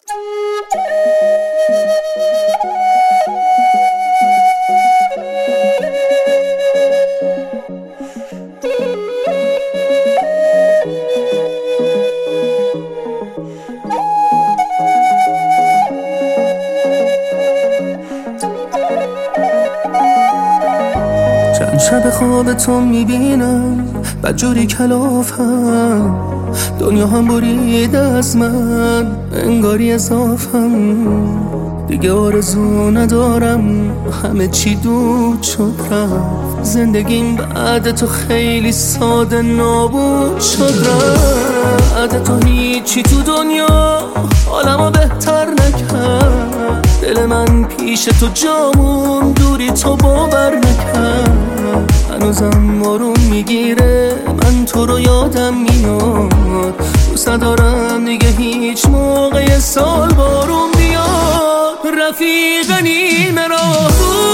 چند شب خواب تو میبینم بدجوری کلافم، دنیا هم بریده از من انگاری اضافم. دیگه آرزو ندارم، همه چی دود شد رفت. زندگیم بعد تو خیلی ساده نابود شد رفت. بعد تو هیچی تو دنیا حالمو بهتر نکرد. دل من پیش تو جامون، دوری تو باور نکرد. هنوزم بارون میگیره، من تو رو یادم میاد. دوست ندارم دیگه هیچ موقع سال بارون بیاد. رفیق نیمه راه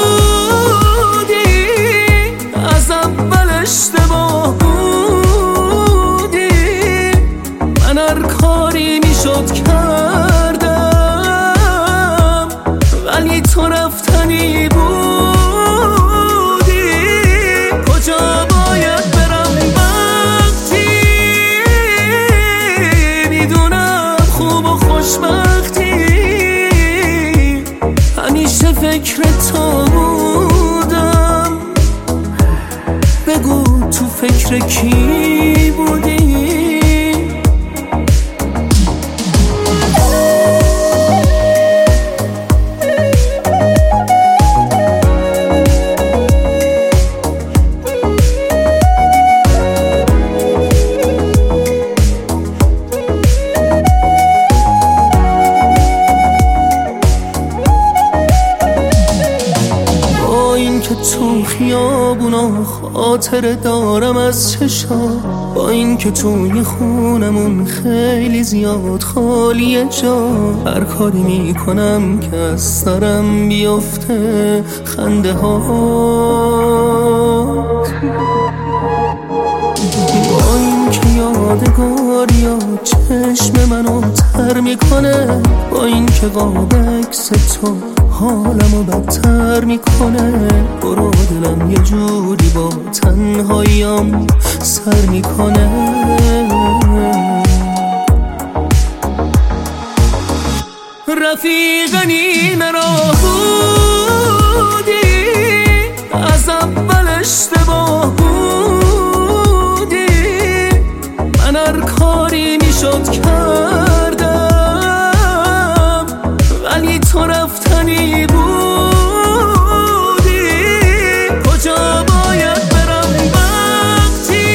بودی، از اول اشتباه بودی. من هر کاری میشد کردم، ولی تو رفتنی بودی. کجا باید برم وقتی میدونم خوب و خوشبختی؟ همیشه فکر تو بودم، بگو تو فکر کی بودی؟ که تو خیابونا خاطره دارم از چشا، با این که توی خونمون خیلی زیاد خالیه جا. هر کاری میکنم که از سرم بیفته خنده ها، با این که یادگاریا چشم منو تر میکنه. با این که قاب عکس تو حالمو بدتر میکنه. برو دلم یه جوری با تنهاییام سر میکنه. رفیق نیمه راه بودی، از اول اشتباه بودی. من هر کاری میشد کردم، ولی تو رفتنی بودی. کجا باید برم وقتی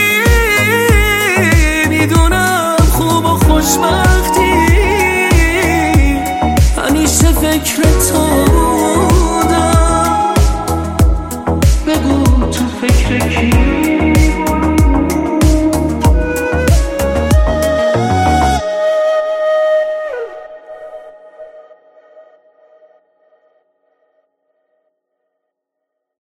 میدونم خوب و خوشبختی؟ همیشه فکر تو